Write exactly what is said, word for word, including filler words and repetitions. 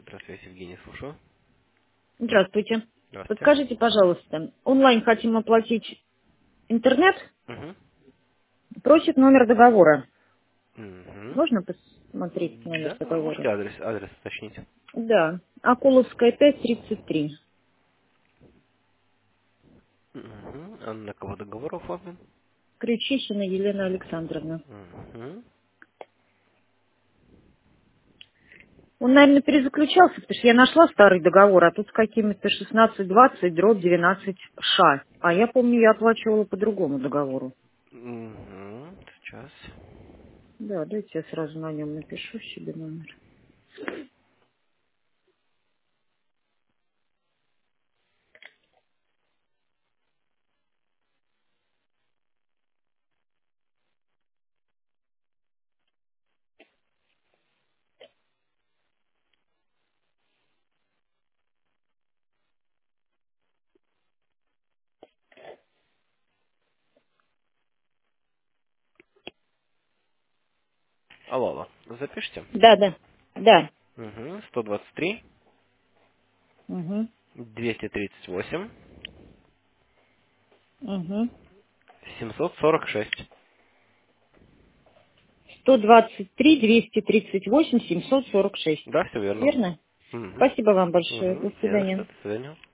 Здравствуйте, Евгений, слушаю. Здравствуйте. Здравствуйте. Подскажите, пожалуйста, онлайн хотим оплатить интернет, Угу. просит номер договора. Угу. Можно посмотреть номер Да, вы можете договора? адрес, адрес уточнить? Да, Акуловская, пять, тридцать три. Угу. А на кого договор оформлен? Кричищина Елена Александровна. Угу. Он, наверное, перезаключался, потому что я нашла старый договор, а тут с какими-то шестнадцать двадцать дробь двенадцать ша. А я помню, я оплачивала по другому договору. Угу. Сейчас. Да, дайте я сразу на нем напишу себе номер. Алло, алло. Запишите. Да, да, да. Угу. сто двадцать три, Угу, двести тридцать восемь, угу. семьсот сорок шесть. сто двадцать три двести тридцать восемь семьсот сорок шесть. Да, все верно. Верно? Угу. Спасибо вам большое. До Угу. Не за что. свидания. До свидания.